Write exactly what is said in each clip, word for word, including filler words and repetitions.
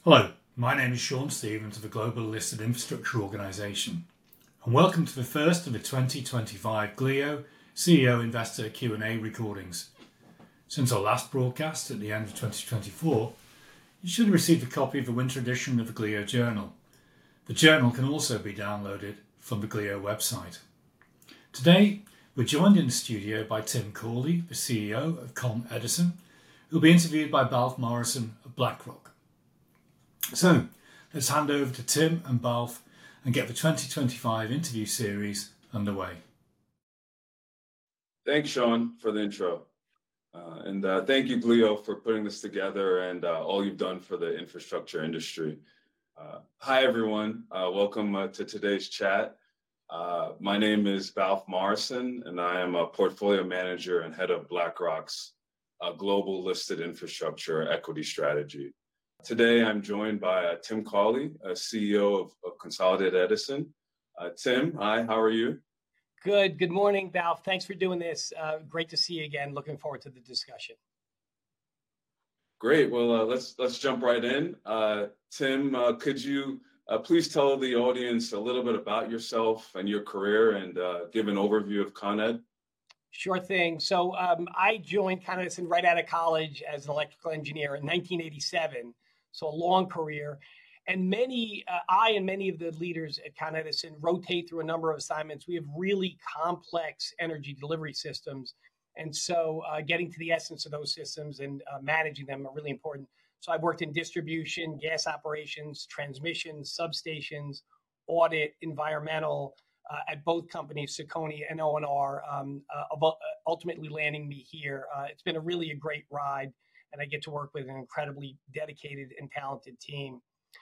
Hello, my name is Sean Stevens of the Global Listed Infrastructure Organisation, and welcome to the first of the twenty twenty-five Glio C E O Investor Q and A recordings. Since our last broadcast at the end of twenty twenty-four, you should have received a copy of the winter edition of the Glio Journal. The journal can also be downloaded from the Glio website. Today, we're joined in the studio by Tim Cawley, the C E O of Con Edison, who will be interviewed by Balf Morrison of BlackRock. So, let's hand over to Tim and Balf and get the twenty twenty-five interview series underway. Thanks, Sean, for the intro. Uh, and uh, thank you, Glio, for putting this together and uh, all you've done for the infrastructure industry. Uh, hi, everyone. Uh, welcome uh, to today's chat. Uh, my name is Balf Morrison, and I am a portfolio manager and head of BlackRock's uh, global listed infrastructure equity strategy. Today, I'm joined by uh, Tim Cawley, uh, C E O of, of Consolidated Edison. Uh, Tim, hi, how are you? Good. Good morning, Balf. Thanks for doing this. Uh, great to see you again. Looking forward to the discussion. Great. Well, uh, let's let's jump right in. Uh, Tim, uh, could you uh, please tell the audience a little bit about yourself and your career and uh, give an overview of Con Ed? Sure thing. So um, I joined Con Edison right out of college as an electrical engineer in nineteen eighty-seven. So a long career. And many, uh, I and many of the leaders at Con Edison rotate through a number of assignments. We have really complex energy delivery systems. And so uh, getting to the essence of those systems and uh, managing them are really important. So I've worked in distribution, gas operations, transmission, substations, audit, environmental, uh, at both companies, Secconi and O N R, um, uh, ultimately landing me here. Uh, it's been a really a great ride, and I get to work with an incredibly dedicated and talented team.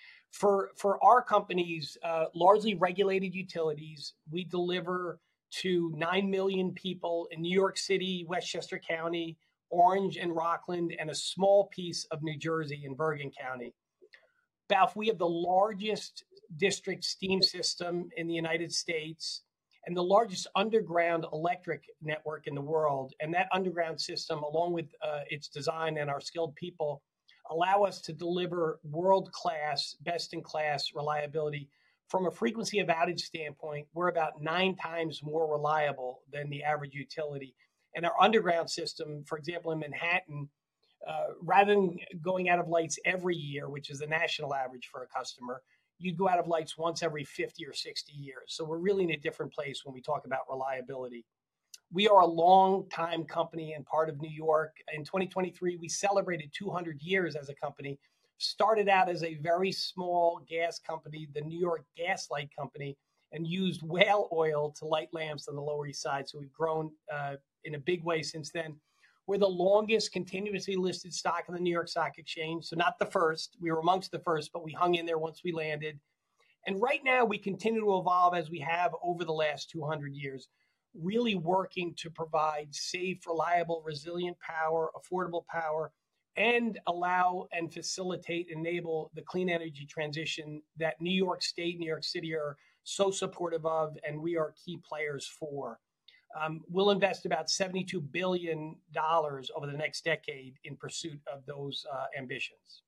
For, for our companies, uh, largely regulated utilities, we deliver to nine million people in New York City, Westchester County, Orange and Rockland, and a small piece of New Jersey in Bergen County. Balf, we have the largest district steam system in the United States and the largest underground electric network in the world. And that underground system, along with uh, its design and our skilled people, allow us to deliver world-class, best-in-class reliability. From a frequency of outage standpoint, we're about nine times more reliable than the average utility. And our underground system, for example, in Manhattan, uh, rather than going out of lights every year, which is the national average for a customer, you'd go out of lights once every fifty or sixty years. So we're really in a different place when we talk about reliability. We are a long-time company and part of New York. In twenty twenty-three, we celebrated two hundred years as a company. Started out as a very small gas company, the New York Gas Light Company, and used whale oil to light lamps on the Lower East Side. So we've grown uh, in a big way since then. We're the longest continuously listed stock on the New York Stock Exchange. So not the first. We were amongst the first, but we hung in there once we landed. And right now, we continue to evolve as we have over the last two hundred years. Really working to provide safe, reliable, resilient power, affordable power, and allow and facilitate, enable the clean energy transition that New York State, New York City are so supportive of, and we are key players for. Um, we'll invest about seventy-two billion dollars over the next decade in pursuit of those uh, ambitions.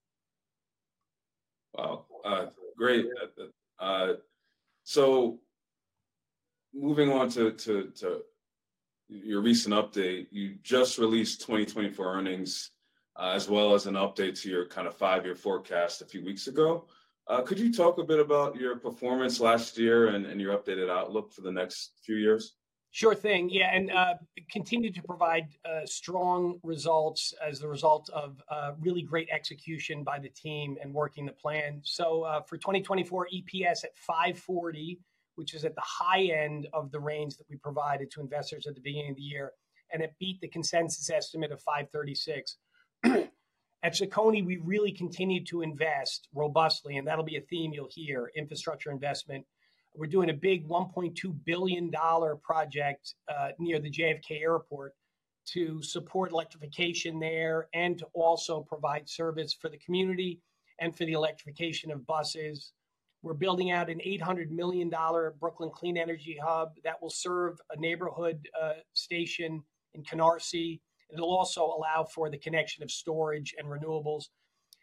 Wow, uh, great. Uh, so, moving on to, to, to your recent update, you just released twenty twenty-four earnings, uh, as well as an update to your kind of five-year forecast a few weeks ago. Uh, could you talk a bit about your performance last year and, and your updated outlook for the next few years? Sure thing. Yeah, and uh, continue to provide uh, strong results as the result of uh, really great execution by the team and working the plan. So uh, for twenty twenty-four, E P S at five forty, which is at the high end of the range that we provided to investors at the beginning of the year, and it beat the consensus estimate of five thirty-six. At Secconi, we really continue to invest robustly, and that'll be a theme you'll hear, infrastructure investment. We're doing a big one point two billion dollars project uh, near the J F K airport to support electrification there and to also provide service for the community and for the electrification of buses. We're building out an eight hundred million dollars Brooklyn Clean Energy Hub that will serve a neighborhood uh, station in Canarsie. It'll also allow for the connection of storage and renewables.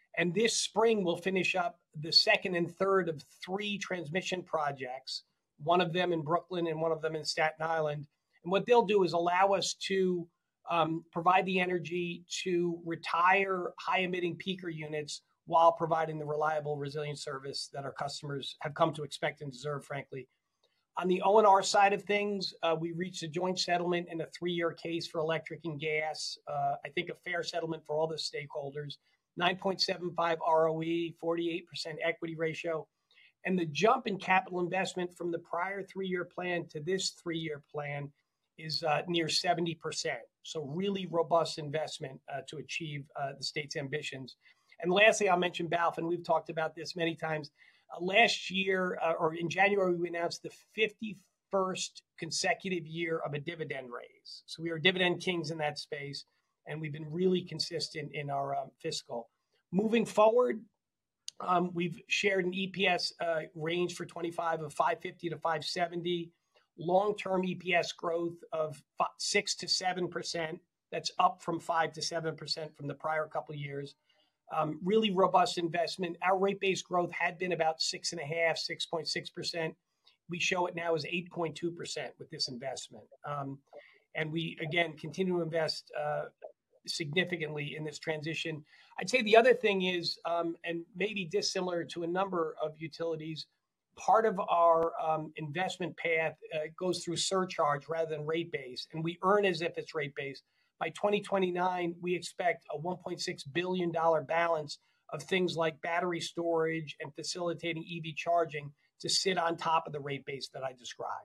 And this spring, we'll finish up the second and third of three transmission projects, one of them in Brooklyn and one of them in Staten Island. And what they'll do is allow us to um, provide the energy to retire high-emitting peaker units while providing the reliable, resilient service that our customers have come to expect and deserve, frankly. On the O and R side of things, uh, we reached a joint settlement in a three-year case for electric and gas. Uh, I think a fair settlement for all the stakeholders. nine point seven five R O E, forty-eight percent equity ratio. And the jump in capital investment from the prior three-year plan to this three-year plan is uh, near seventy percent. So really robust investment uh, to achieve uh, the state's ambitions. And lastly, I'll mention B A L F, and we've talked about this many times. Uh, last year, uh, or in January, we announced the fifty-first consecutive year of a dividend raise. So we are dividend kings in that space, and we've been really consistent in our um, fiscal. Moving forward, um, we've shared an E P S uh, range for twenty-five of five fifty to five seventy, long-term E P S growth of six to seven percent. That's up from five to seven percent from the prior couple of years. Um, really robust investment. Our rate-based growth had been about six and a half, six point six percent. We show it now as eight point two percent with this investment. Um, and we, again, continue to invest uh, significantly in this transition. I'd say the other thing is, um, and maybe dissimilar to a number of utilities, part of our um, investment path uh, goes through surcharge rather than rate base, and we earn as if it's rate base. By twenty twenty-nine, we expect a one point six billion dollars balance of things like battery storage and facilitating E V charging to sit on top of the rate base that I described.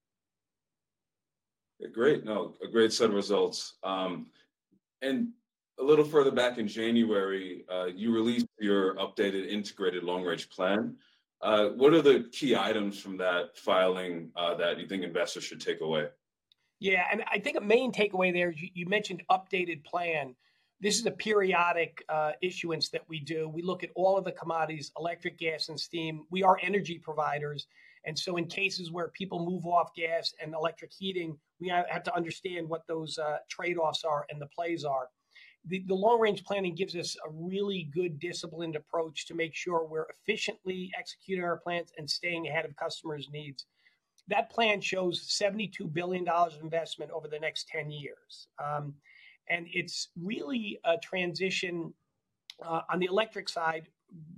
Great. No, a great set of results. Um, and a little further back in January, uh, you released your updated integrated long-range plan. Uh, what are the key items from that filing uh, that you think investors should take away? Yeah, and I think a main takeaway there is you, you mentioned updated plan. This is a periodic uh, issuance that we do. We look at all of the commodities, electric, gas, and steam. We are energy providers. And so in cases where people move off gas and electric heating, we have to understand what those uh, trade-offs are and the plays are. The, the long-range planning gives us a really good disciplined approach to make sure we're efficiently executing our plans and staying ahead of customers' needs. That plan shows seventy-two billion dollars of investment over the next ten years. Um, and it's really a transition uh, on the electric side,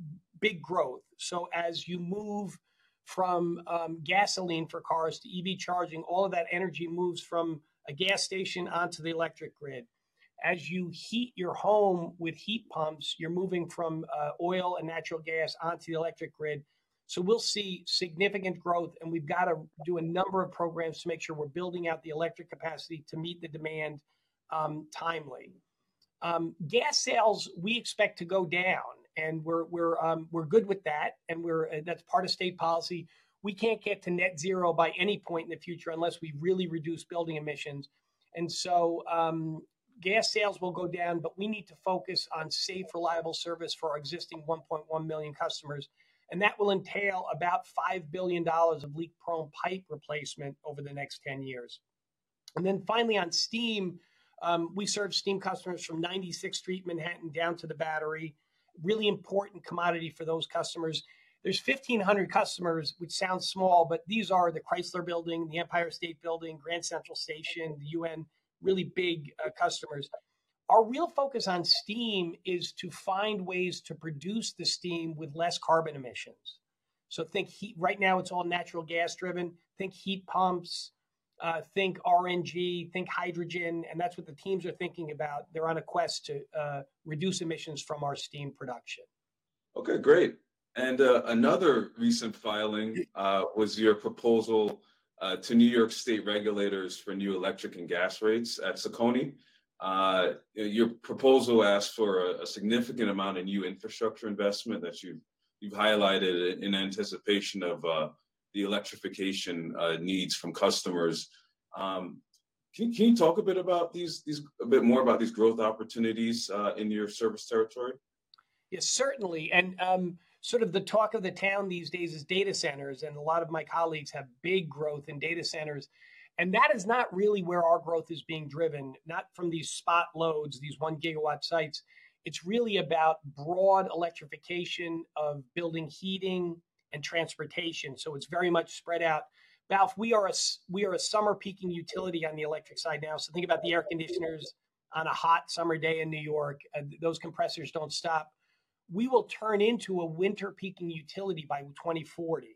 big growth. So as you move from um, gasoline for cars to E V charging, all of that energy moves from a gas station onto the electric grid. As you heat your home with heat pumps, you're moving from uh, oil and natural gas onto the electric grid. So we'll see significant growth, and we've got to do a number of programs to make sure we're building out the electric capacity to meet the demand um, timely. Um, gas sales we expect to go down, and we're we're um, we're good with that, and we're uh, that's part of state policy. We can't get to net zero by any point in the future unless we really reduce building emissions, and so um, gas sales will go down. But we need to focus on safe, reliable service for our existing one point one million customers. And that will entail about five billion dollars of leak-prone pipe replacement over the next ten years. And then finally on steam, um, we serve steam customers from ninety-sixth Street, Manhattan, down to the Battery. Really important commodity for those customers. There's fifteen hundred customers, which sounds small, but these are the Chrysler Building, the Empire State Building, Grand Central Station, the U N, really big uh, customers. Our real focus on steam is to find ways to produce the steam with less carbon emissions. So think heat, right now it's all natural gas driven. Think heat pumps, uh, think R N G, think hydrogen, and that's what the teams are thinking about. They're on a quest to uh, reduce emissions from our steam production. Okay, great. And uh, another recent filing uh, was your proposal uh, to New York State regulators for new electric and gas rates at CECONY. Uh, your proposal asks for a, a significant amount of new infrastructure investment that you've, you've highlighted in anticipation of uh, the electrification uh, needs from customers. Um, can, can you talk a bit about these, these, a bit more about these growth opportunities uh, in your service territory? Yes, certainly. And um, sort of the talk of the town these days is data centers, and a lot of my colleagues have big growth in data centers. And that is not really where our growth is being driven, not from these spot loads, these one gigawatt sites. it's really about broad electrification of building heating and transportation. So it's very much spread out. Balf, we are a we are a summer peaking utility on the electric side now. So think about the air conditioners on a hot summer day in New York. Uh, those compressors don't stop. We will turn into a winter peaking utility by twenty forty.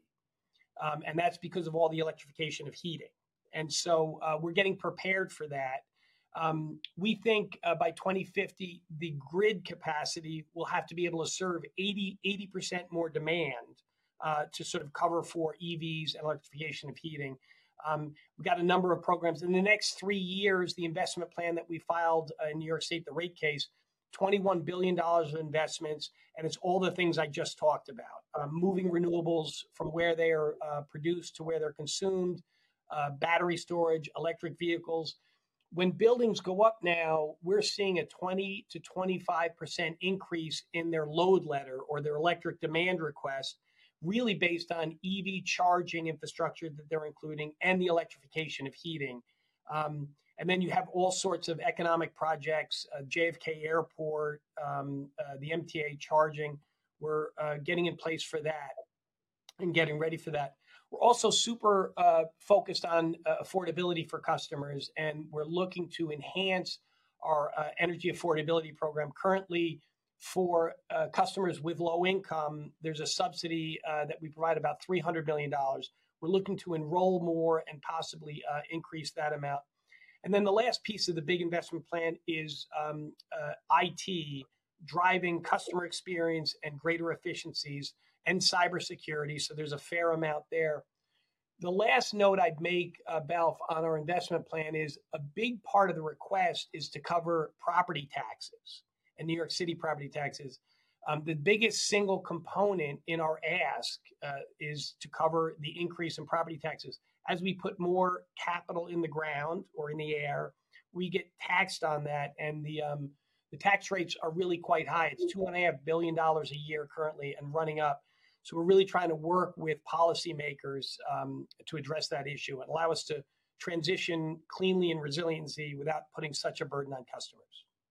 Um, and that's because of all the electrification of heating. And so uh, we're getting prepared for that. Um, we think uh, by twenty fifty, the grid capacity will have to be able to serve eighty percent more demand uh, to sort of cover for E Vs and electrification of heating. Um, we've got a number of programs. In the next three years, the investment plan that we filed uh, in New York State, the rate case, twenty-one billion dollars of investments, and it's all the things I just talked about. Uh, moving renewables from where they are uh, produced to where they're consumed, uh, battery storage, electric vehicles. When buildings go up now, we're seeing a twenty to twenty-five percent increase in their load letter or their electric demand request, really based on E V charging infrastructure that they're including and the electrification of heating. Um, and then you have all sorts of economic projects, uh, J F K Airport, um, uh, the M T A charging. We're uh, getting in place for that and getting ready for that. We're also super uh, focused on uh, affordability for customers, and we're looking to enhance our uh, energy affordability program. Currently, for uh, customers with low income, there's a subsidy uh, that we provide about three hundred million dollars. We're looking to enroll more and possibly uh, increase that amount. And then the last piece of the big investment plan is um, uh, I T, driving customer experience and greater efficiencies, and cybersecurity. So there's a fair amount there. The last note I'd make, uh, Balf, on our investment plan is a big part of the request is to cover property taxes and New York City property taxes. Um, the biggest single component in our ask uh, is to cover the increase in property taxes. As we put more capital in the ground or in the air, we get taxed on that, and the um, the tax rates are really quite high. It's two and a half billion dollars a year currently and running up. So we're really trying to work with policymakers um, to address that issue and allow us to transition cleanly and resiliency without putting such a burden on customers.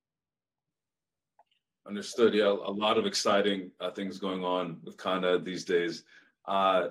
Understood. Yeah, a lot of exciting uh, things going on with Con Ed these days. Uh,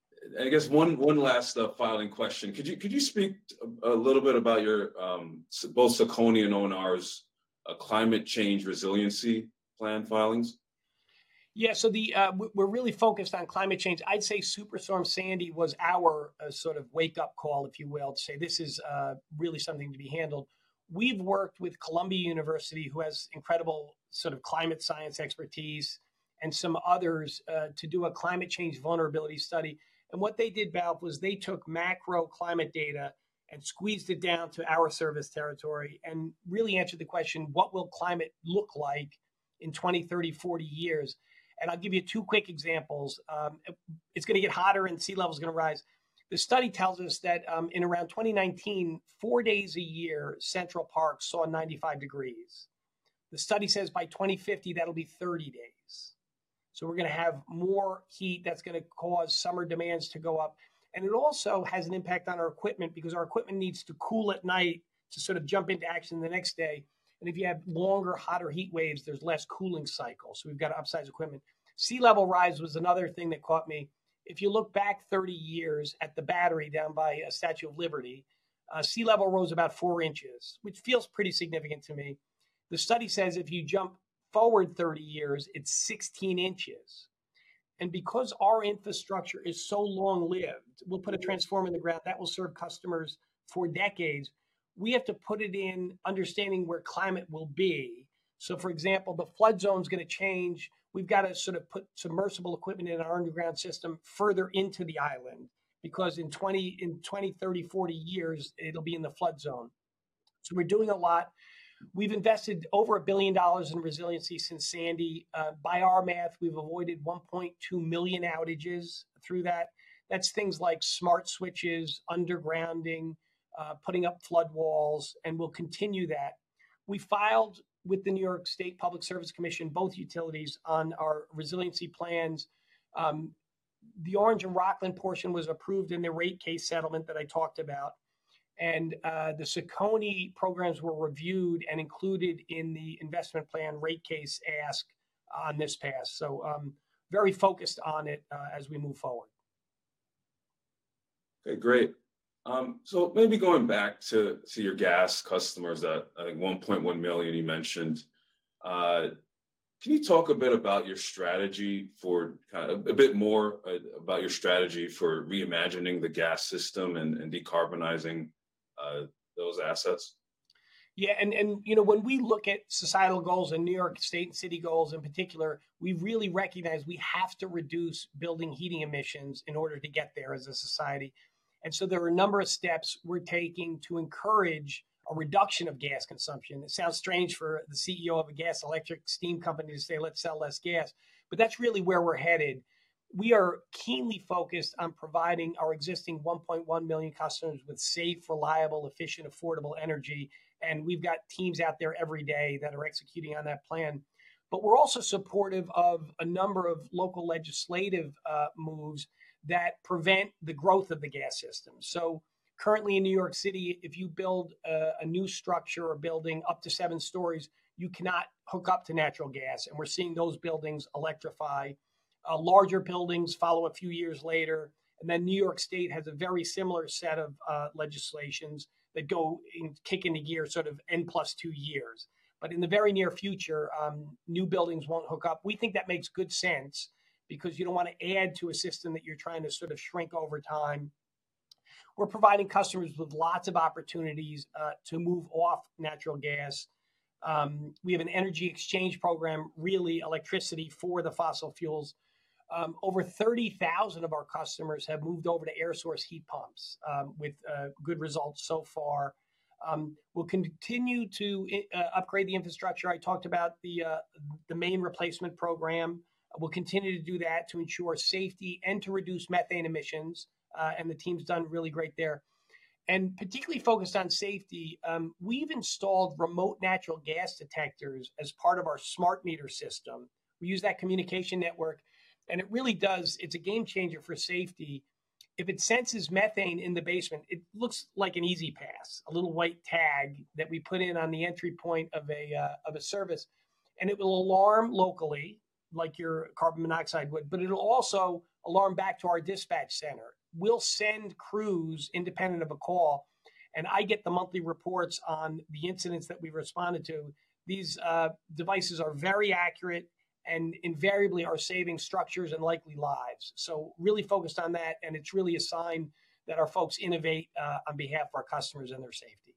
I guess one one last uh, filing question. Could you could you speak a little bit about your um, both CECONY and O N R's uh, climate change resiliency plan filings? Yeah, so the uh, we're really focused on climate change. I'd say Superstorm Sandy was our uh, sort of wake-up call, if you will, to say this is uh, really something to be handled. We've worked with Columbia University, who has incredible sort of climate science expertise, and some others uh, to do a climate change vulnerability study. And what they did, Balf, was they took macro climate data and squeezed it down to our service territory and really answered the question, what will climate look like in twenty, thirty, forty years? And I'll give you two quick examples. Um, it's going to get hotter and sea level is going to rise. The study tells us that um, in around twenty nineteen, four days a year, Central Park saw ninety-five degrees. The study says by twenty fifty, that'll be thirty days. So we're going to have more heat that's going to cause summer demands to go up. And it also has an impact on our equipment because our equipment needs to cool at night to sort of jump into action the next day. And if you have longer, hotter heat waves, there's less cooling cycle. So we've got to upsize equipment. Sea level rise was another thing that caught me. If you look back thirty years at the Battery down by uh, Statue of Liberty, uh, sea level rose about four inches, which feels pretty significant to me. The study says if you jump forward thirty years, it's sixteen inches. And because our infrastructure is so long-lived, we'll put a transformer in the ground that will serve customers for decades. We have to put it in understanding where climate will be. So, for example, the flood zone is going to change. We've got to sort of put submersible equipment in our underground system further into the island because in twenty, in twenty, thirty, forty years, it'll be in the flood zone. So we're doing a lot. We've invested over a billion dollars in resiliency since Sandy. Uh, by our math, we've avoided one point two million outages through that. That's things like smart switches, undergrounding, uh, putting up flood walls, and we'll continue that. We filed with the New York State Public Service Commission, both utilities, on our resiliency plans. Um, the Orange and Rockland portion was approved in the rate case settlement that I talked about. And uh, the CECONY programs were reviewed and included in the investment plan rate case ask on this pass. So um, very focused on it uh, as we move forward. Okay, great. Um, so maybe going back to, to your gas customers at I think one point one million you mentioned, uh, can you talk a bit about your strategy for kind of a bit more uh, about your strategy for reimagining the gas system and, and decarbonizing uh, those assets? Yeah, and, and you know, when we look at societal goals and New York State and city goals in particular, we really recognize we have to reduce building heating emissions in order to get there as a society. And so there are a number of steps we're taking to encourage a reduction of gas consumption. It sounds strange for the C E O of a gas electric steam company to say, let's sell less gas, but that's really where we're headed. We are keenly focused on providing our existing one point one million customers with safe, reliable, efficient, affordable energy. And we've got teams out there every day that are executing on that plan. But we're also supportive of a number of local legislative uh, moves that prevent the growth of the gas system. So currently in New York City, if you build a, a new structure or building up to seven stories, you cannot hook up to natural gas. And we're seeing those buildings electrify. Uh, larger buildings follow a few years later. And then New York State has a very similar set of uh, legislations that go in, kick into gear sort of N plus two years. But in the very near future, um, new buildings won't hook up. We think that makes good sense because you don't want to add to a system that you're trying to sort of shrink over time. We're providing customers with lots of opportunities uh, to move off natural gas. Um, we have an energy exchange program, really electricity for the fossil fuels. Um, over thirty thousand of our customers have moved over to air source heat pumps um, with uh, good results so far. Um, we'll continue to uh, upgrade the infrastructure. I talked about the uh, the main replacement program. We'll continue to do that to ensure safety and to reduce methane emissions. Uh, and the team's done really great there. And particularly focused on safety, um, we've installed remote natural gas detectors as part of our smart meter system. We use that communication network, and it really does, it's a game changer for safety. If it senses methane in the basement, it looks like an easy pass, a little white tag that we put in on the entry point of a uh, of a service, and it will alarm locally, like your carbon monoxide would, but it'll also alarm back to our dispatch center. We'll send crews independent of a call, and I get the monthly reports on the incidents that we've responded to. These uh, devices are very accurate and invariably are saving structures and likely lives. So really focused on that, and it's really a sign that our folks innovate uh, on behalf of our customers and their safety.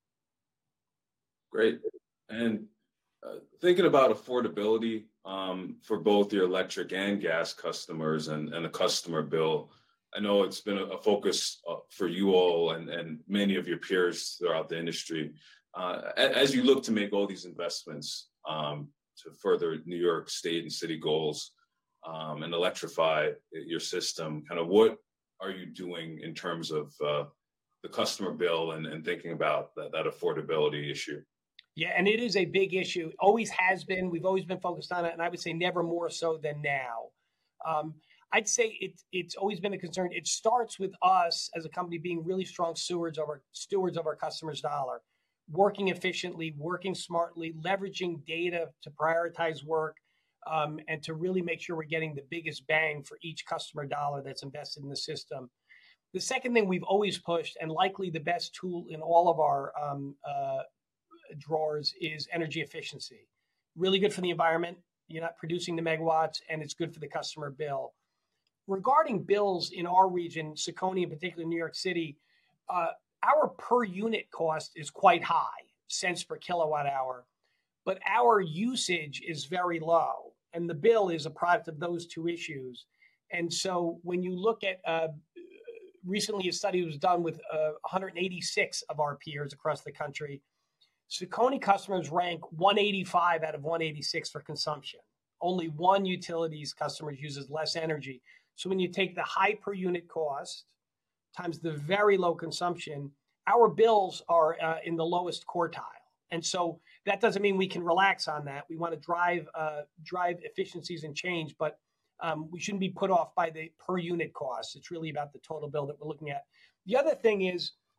Great. And uh, thinking about affordability um, for both your electric and gas customers and, and the customer bill, I know it's been a, a focus uh, for you all and, and many of your peers throughout the industry. Uh, as you look to make all these investments um, to further New York State and city goals um, and electrify your system, kind of what are you doing in terms of uh, the customer bill and, and thinking about that, that affordability issue? Yeah, and it is a big issue. Always has been. We've always been focused on it, and I would say never more so than now. Um, I'd say it, it's always been a concern. It starts with us as a company being really strong stewards of our stewards of our customers' dollar, working efficiently, working smartly, leveraging data to prioritize work, um, and to really make sure we're getting the biggest bang for each customer dollar that's invested in the system. The second thing we've always pushed, and likely the best tool in all of our um, uh, drawers, is energy efficiency. Really good for the environment. You're not producing the megawatts, and it's good for the customer bill. Regarding bills in our region, CECONY in particular, New York City, uh, our per unit cost is quite high, cents per kilowatt hour, but our usage is very low. And the bill is a product of those two issues. And so when you look at, uh, recently a study was done with uh, one hundred eighty-six of our peers across the country. CECONY customers rank one eighty-five out of one eighty-six for consumption. Only one utilities customers uses less energy. So when you take the high per unit cost times the very low consumption, our bills are uh, in the lowest quartile. And so that doesn't mean we can relax on that. We want to drive uh, drive efficiencies and change, but um, we shouldn't be put off by the per unit cost. It's really about the total bill that we're looking at. The other thing is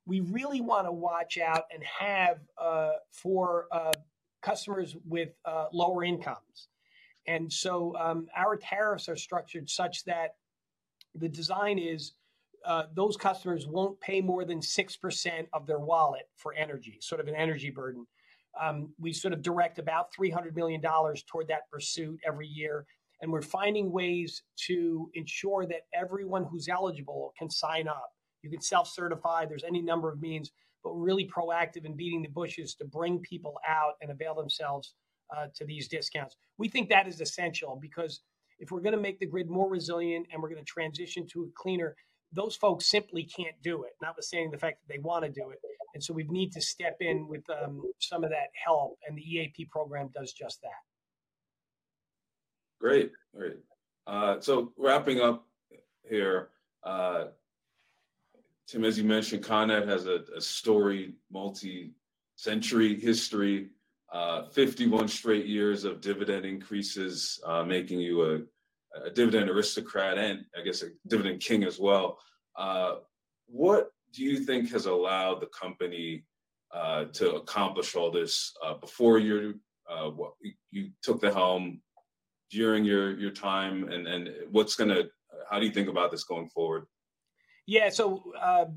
we really want to watch out and have uh, for uh, customers with uh, lower incomes. And so um, our tariffs are structured such that the design is uh, those customers won't pay more than six percent of their wallet for energy, sort of an energy burden. Um, we sort of direct about three hundred million dollars toward that pursuit every year. And we're finding ways to ensure that everyone who's eligible can sign up. You can self-certify. There's any number of means, but we're really proactive in beating the bushes to bring people out and avail themselves uh, to these discounts. We think that is essential because if we're going to make the grid more resilient and we're going to transition to a cleaner, those folks simply can't do it, notwithstanding the fact that they want to do it. And so we need to step in with um, some of that help, and the E A P program does just that. Great, great. Uh, so wrapping up here, uh, Tim, as you mentioned, Con Ed has a, a storied multi-century history, uh, fifty-one straight years of dividend increases, uh, making you a, a dividend aristocrat and I guess a dividend king as well. Uh, what do you think has allowed the company uh, to accomplish all this uh, before you uh, you took the helm, during your your time, and and what's gonna? How do you think about this going forward? Yeah, so uh,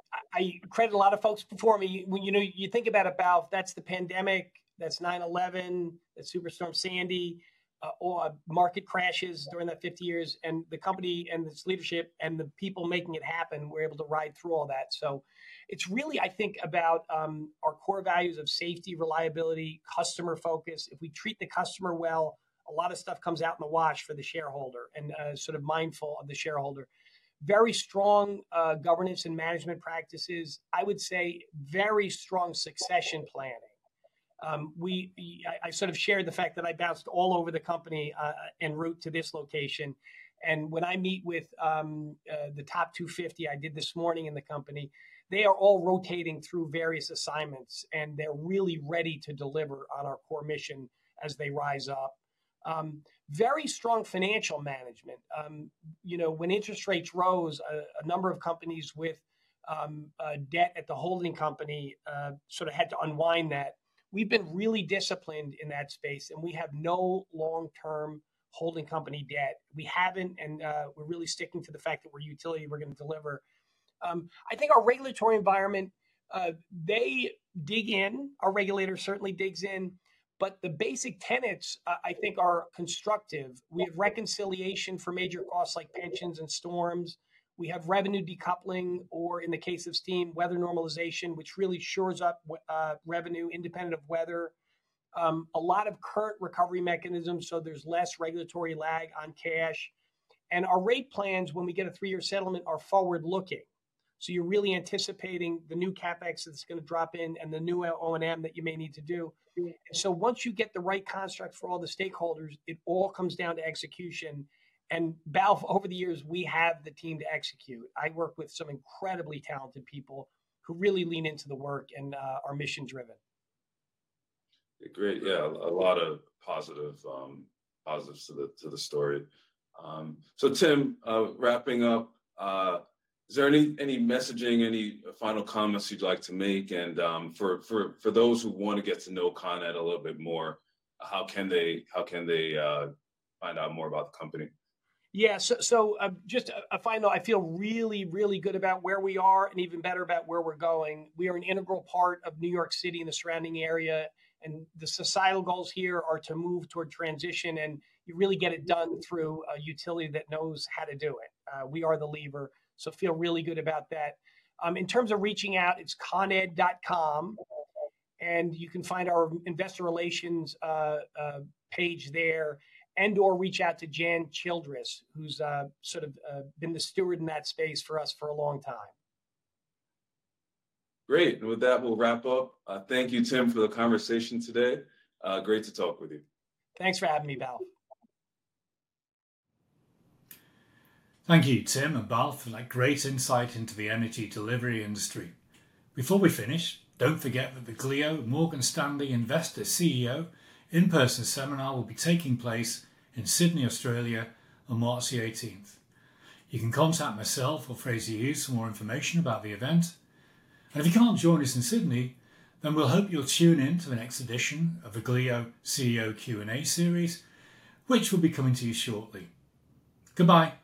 I credit a lot of folks before me. When you know you think about it, Balf, that's the pandemic, that's nine eleven, that's Superstorm Sandy, uh, or market crashes during that fifty years, and the company and its leadership and the people making it happen were able to ride through all that. So it's really, I think, about um, our core values of safety, reliability, customer focus. If we treat the customer well, a lot of stuff comes out in the wash for the shareholder, and uh, sort of mindful of the shareholder. Very strong uh, governance and management practices. I would say very strong succession planning. Um, we, I, I sort of shared the fact that I bounced all over the company uh, en route to this location. And when I meet with um, uh, the top two fifty, I did this morning in the company, they are all rotating through various assignments, and they're really ready to deliver on our core mission as they rise up. Um, very strong financial management. Um, you know, when interest rates rose, a, a number of companies with um, uh, debt at the holding company uh, sort of had to unwind that. We've been really disciplined in that space, and we have no long-term holding company debt. We haven't, and uh, we're really sticking to the fact that we're a utility, we're going to deliver. Um, I think our regulatory environment, uh, they dig in. Our regulator certainly digs in. But the basic tenets, uh, I think, are constructive. We have reconciliation for major costs like pensions and storms. We have revenue decoupling, or in the case of steam, weather normalization, which really shores up uh, revenue independent of weather. Um, a lot of current recovery mechanisms, so there's less regulatory lag on cash. And our rate plans, when we get a three-year settlement, are forward-looking. So you're really anticipating the new CapEx that's going to drop in and the new O and M that you may need to do. And so once you get the right construct for all the stakeholders, it all comes down to execution. And Balf, over the years, we have the team to execute. I work with some incredibly talented people who really lean into the work and uh, are mission driven. Great, yeah, a lot of positive um, positives to the to the story. Um, so Tim, uh, wrapping up. Uh, Is there any any messaging, any final comments you'd like to make? And um, for for for those who want to get to know Con Ed a little bit more, how can they how can they uh, find out more about the company? Yeah, so so uh, just a, a final. I feel really really good about where we are, and even better about where we're going. We are an integral part of New York City and the surrounding area, and the societal goals here are to move toward transition, and you really get it done through a utility that knows how to do it. Uh, we are the lever. So feel really good about that. Um, in terms of reaching out, it's con ed dot com, and you can find our investor relations uh, uh, page there, and or reach out to Jan Childress, who's uh, sort of uh, been the steward in that space for us for a long time. Great. And with that, we'll wrap up. Uh, thank you, Tim, for the conversation today. Uh, great to talk with you. Thanks for having me, Balf. Thank you, Tim and Balf, for that great insight into the energy delivery industry. Before we finish, don't forget that the Gleo Morgan Stanley Investor C E O in-person seminar will be taking place in Sydney, Australia on March the eighteenth. You can contact myself or Fraser Hughes for more information about the event. And if you can't join us in Sydney, then we'll hope you'll tune in to the next edition of the Glio C E O Q and A series, which will be coming to you shortly. Goodbye.